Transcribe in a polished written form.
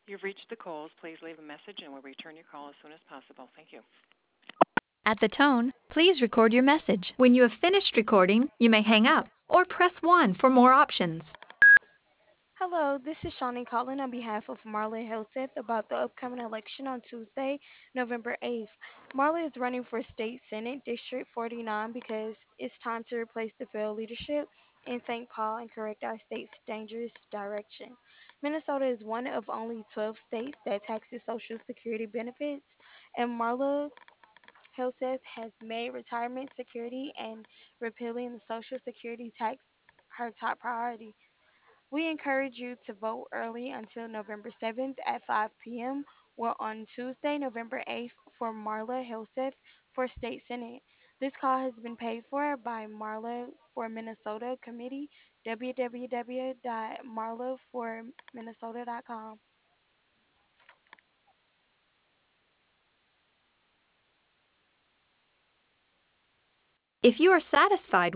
You've reached the Coles. Please leave a message and we'll return your call as soon as possible. Thank you. At the tone, please record your message. When you have finished recording, you may hang up or press 1 for more options. Hello, this is Shawnee calling on behalf of Marla Helseth about the upcoming election on Tuesday, November 8th. Marla is running for State Senate District 49 because it's time to replace the failed leadership in St. Paul and correct our state's dangerous direction. Minnesota is one of only 12 states that taxes Social Security benefits, and Marla Helseth has made retirement security and repealing the Social Security tax her top priority. We encourage you to vote early until November 7th at 5 p.m. or on Tuesday, November 8th for Marla Helseth for State Senate. This call has been paid for by Marla for Minnesota Committee, www.marlaforminnesota.com. If you are satisfied